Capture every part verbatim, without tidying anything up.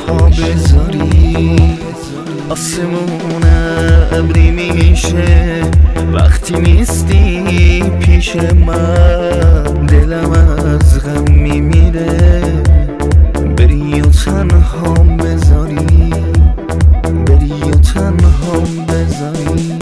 ها بذاری. آسمون ابری میشه وقتی نیستی پیش من، دلم از غم میمیره بری و تنهام بذاری، بری و تنهام بذاری.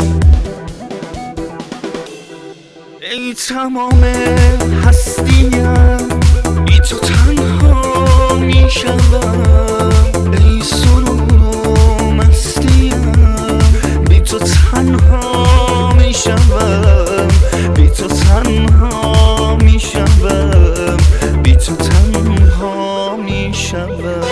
ای تمام هستیم بی تو تنها میشوم، ای سرور و مستیم بی تو تنها میشوم، بی تو تنها میشوم، بی تو تنها میشوم.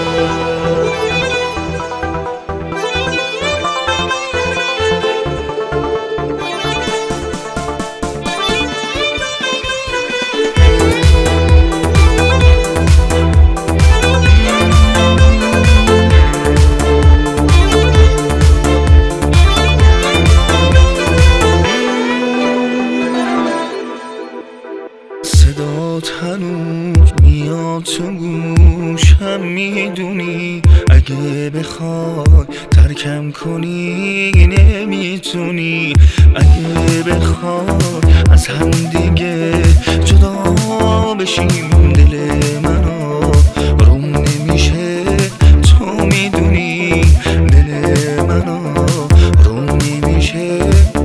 صدات هنوز میاد تو گوشم، میدونی اگه بخوای ترکم کنی نمیتونی، اگه بخوای از هم دیگه جدا بشیم دل منو روم نمیشه تو میدونی، دل منو روم نمیشه.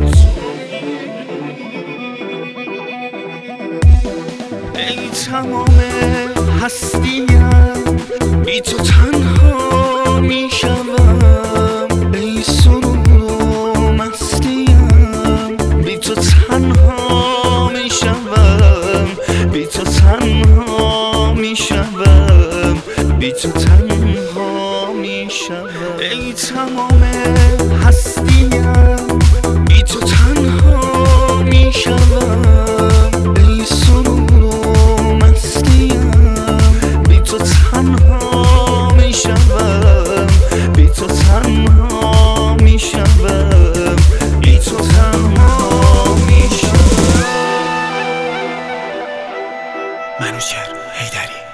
ای تمام هستیم بی تو تنها میشوم، ای سرور و مستیم بی تو تنها میشوم، بی تو تنها میشوم، بی تو تنها میشوم. ای تمام هستیم بی تو تنها میشوم، منوچهر حیدری.